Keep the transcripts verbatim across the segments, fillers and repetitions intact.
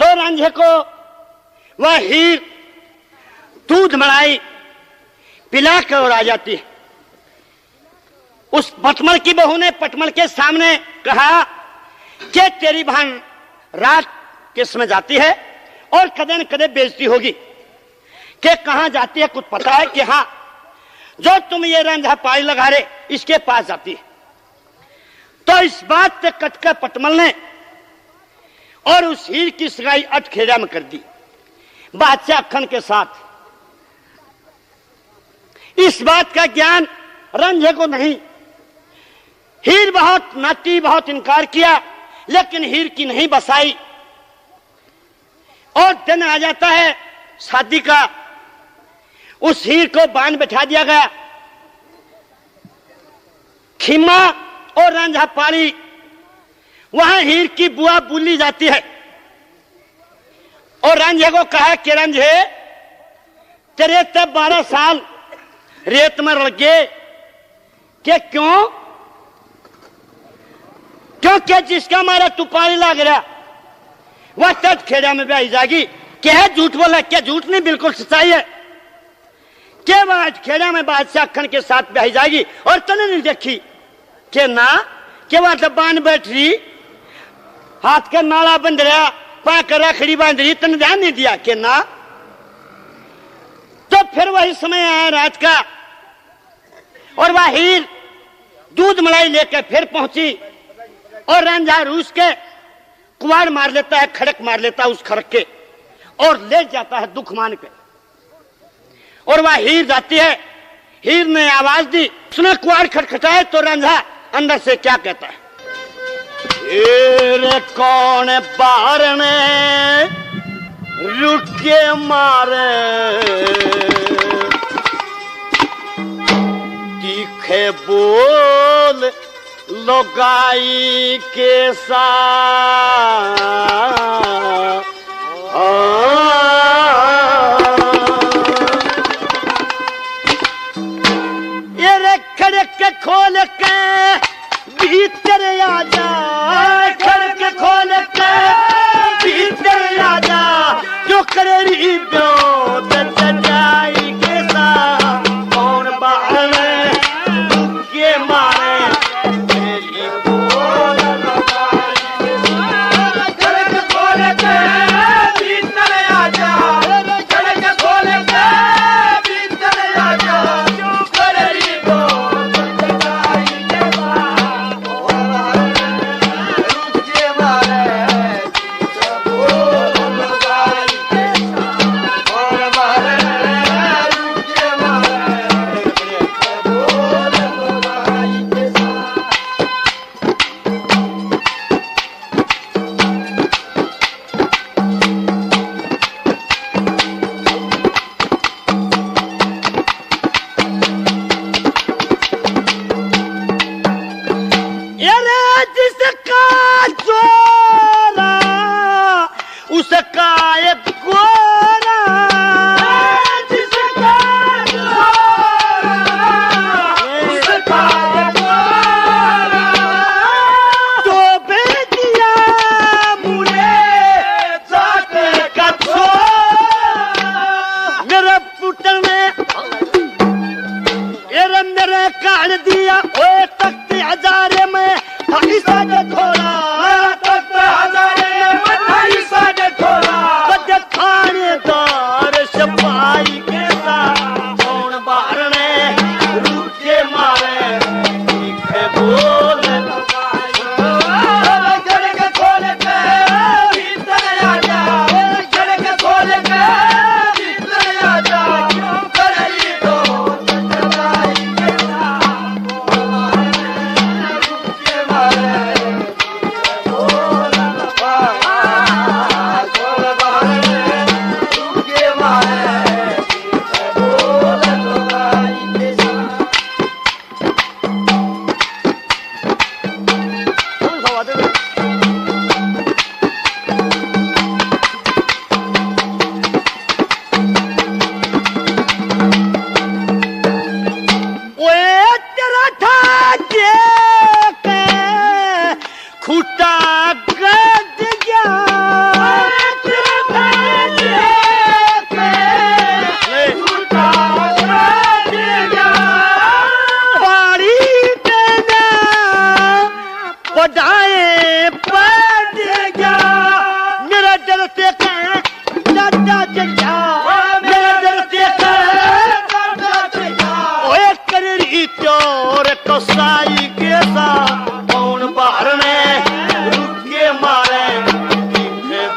तो रांझे को वह हीर दूध मलाई पिला कर और आ जाती है। उस पटमल की बहू ने पटमल के सामने कहा कि तेरी बहन रात के समय जाती है और कदे न कदे बेइज्जती होगी। कि कहां जाती है कुछ पता है? कि हाँ, जो तुम ये रंझा पाई लगा रहे इसके पास जाती है। तो इस बात पे कटकर पटमल ने और उस हीर की सगाई अटखेड़ा में कर दी बादशाह अक्खन के साथ। इस बात का ज्ञान रंझे को नहीं। हीर बहुत नाटी, बहुत इनकार किया, लेकिन हीर की नहीं बसाई। और दिन आ जाता है शादी का। उस हीर को बांध बैठा दिया गया। खीमा और रांझा पाड़ी वहां हीर की बुआ बुली जाती है और रांझे को कहा कि रांझे तेरे तब बारह साल रेत में रह गए कि क्यों क्यों क्या जिसका मारा तू पानी लाग रहा वह तट खेड़ा में ब्याही जाएगी। क्या झूठ बोला? क्या झूठ नहीं, बिल्कुल सच्चाई है। क्या वह खेड़ा में बादशाह अक्खन के साथ ब्याही जाएगी और तने नहीं देखी? के ना के वह दबान बैठ रही, हाथ का नाला बंध रहा, पा कर रखड़ी बांध रही, तने ध्यान नहीं दिया? के ना। तो फिर वही समय आया रात का और वह हीर दूध मलाई लेकर फिर पहुंची और रांझा रूस के कुवाड़ मार लेता है, खड़क मार लेता है उस खड़क के और ले जाता है दुख मान के। और वह हीर जाती है। हीर ने आवाज दी, उसने कुवाड़ खटखटाए तो रांझा अंदर से क्या कहता है? हीर कौन बाहर ने रुके मारे, तीखे बोल लोगाई के साथ। ये रे खड़क के खोल के भीतर आ जा, खड़क के खोल के भीतर आ जा, जो करे री ब्योत सजाई के साथ। कौन बाहर के मारे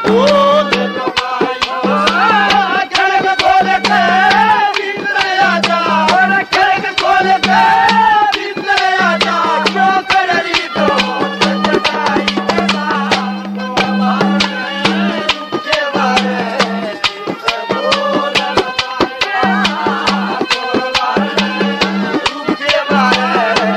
बोल खड़क खोल के भीतर आजा खड़क खोल के भीतर आजा क्यों कर रही तो चटाई के साथ के बारे बोल के बारे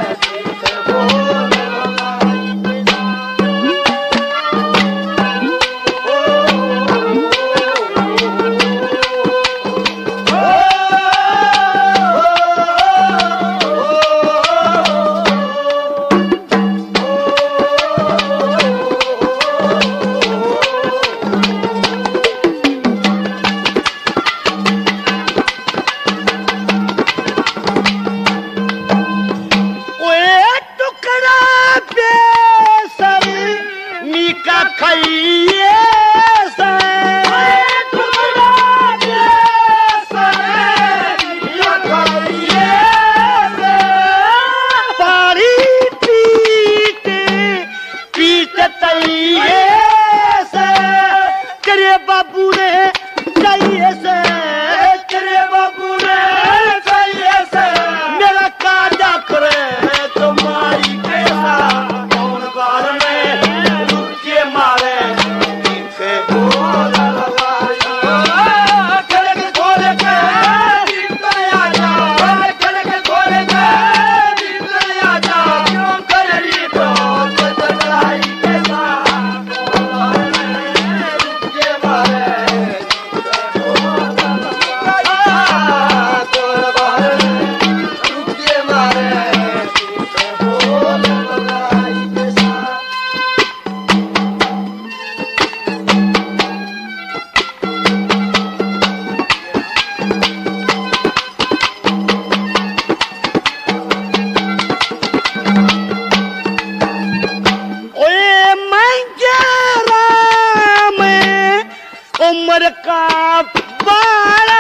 उम्र का बाड़ा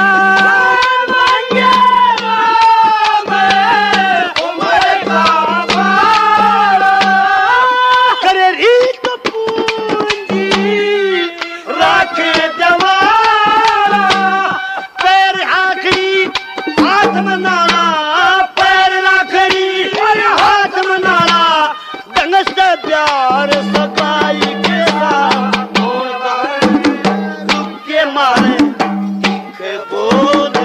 उम्र का बाड़ा करे रीत पूंजी राखे जवारा पैर आखरी हाथ मनाना पैर आखरी हाथ मनाना ढंग से प्यार सगाई के मारे के बोल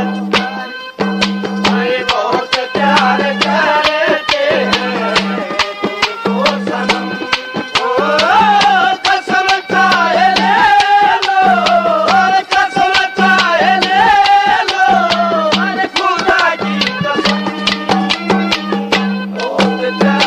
मैं बहुत प्यार करते हैं तुमको सनम ओ कसम चाहे ले लो कसम चाहे ले लो अरे खुदा की कसम बहुत